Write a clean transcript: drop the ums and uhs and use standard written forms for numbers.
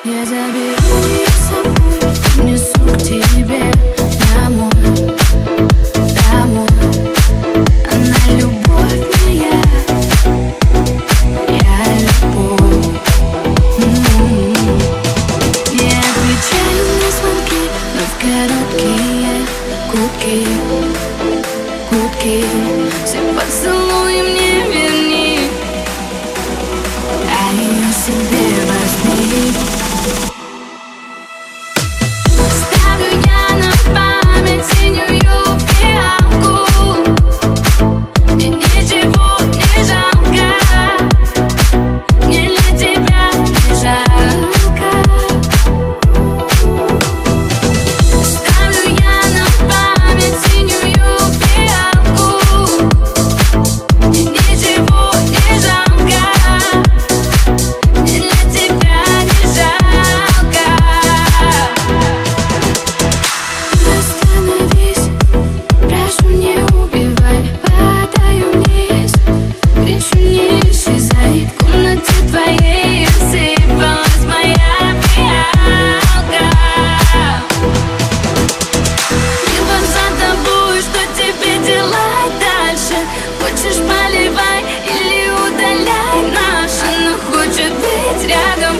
Я заберу ее с собой, несу к тебе домой, домой. Она любовь моя, я любовь. Не отвечаю на звонки, но в короткие гудки, гудки. Все поцелуи мне верни, а ее себе возьми. Ставлю я на память синюю фиалку. Мне ничего не жалко, мне для тебя не жалко. Ставлю я на память синюю фиалку. Мне ничего не жалко, мне для тебя не жалко. Остановись, прошу, не убивай, падаю вниз, кричу, не исчезай. В комнате твоей осыпалась моя фиалка. Небо за тобой, что тебе делать дальше? Хочешь, поливай или удаляй наш. Она хочет быть рядом.